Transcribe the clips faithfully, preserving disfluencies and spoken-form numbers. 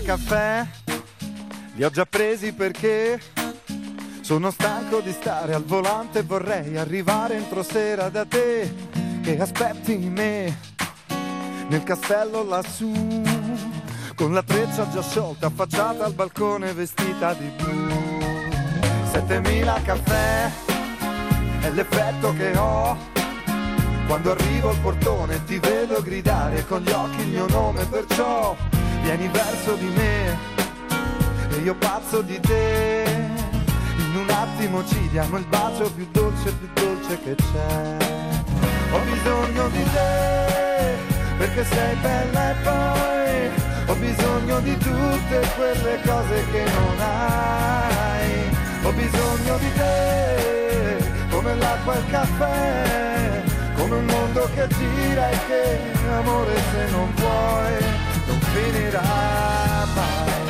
caffè, li ho già presi perché sono stanco di stare al volante e vorrei arrivare entro sera da te, che aspetti me nel castello lassù, con la treccia già sciolta, affacciata al balcone vestita di blu. Settemila caffè è l'effetto che ho quando arrivo al portone, ti vedo gridare con gli occhi il mio nome, perciò vieni verso di me e io pazzo di te. In un attimo ci diamo il bacio più dolce, più dolce che c'è. Ho bisogno di te perché sei bella e poi ho bisogno di tutte quelle cose che non hai. Ho bisogno di te come l'acqua e il caffè, come un mondo che gira e che amore se non vuoi non finirà mai.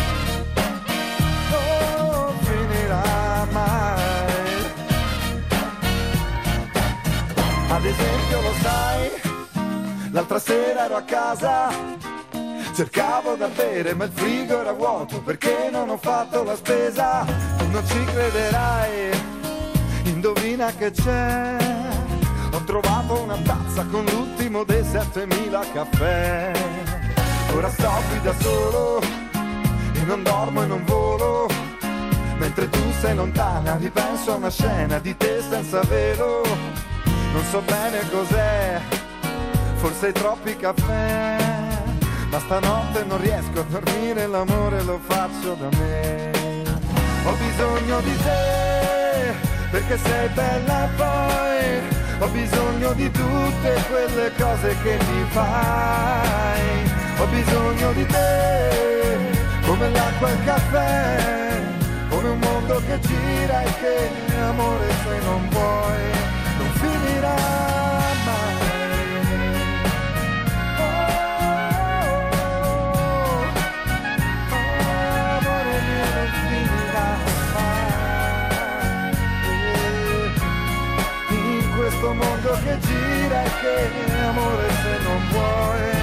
Non finirà mai. Ad esempio lo sai, l'altra sera ero a casa, cercavo da bere ma il frigo era vuoto perché non ho fatto la spesa. Tu non ci crederai, indovina che c'è. Ho trovato una tazza con l'ultimo dei settemila caffè. Ora sto qui da solo e non dormo e non volo, mentre tu sei lontana ripenso a una scena di te senza velo. Non so bene cos'è, forse i troppi caffè, ma stanotte non riesco a dormire, l'amore lo faccio da me. Ho bisogno di te perché sei bella e poi ho bisogno di tutte quelle cose che mi fai. Ho bisogno di te come l'acqua e il caffè, come un mondo che gira e che amore se non vuoi non finirà mai. Questo mondo che gira e che amore se non vuoi